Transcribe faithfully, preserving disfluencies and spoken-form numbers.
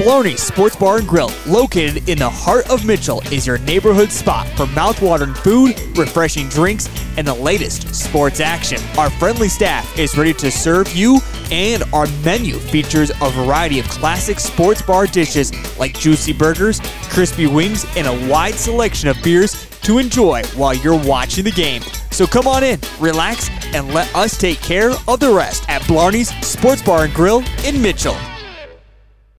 Blarney's Sports Bar and Grill, located in the heart of Mitchell, is your neighborhood spot for mouth-watering food, refreshing drinks, and the latest sports action. Our friendly staff is ready to serve you, and our menu features a variety of classic sports bar dishes like juicy burgers, crispy wings, and a wide selection of beers to enjoy while you're watching the game. So come on in, relax, and let us take care of the rest at Blarney's Sports Bar and Grill in Mitchell.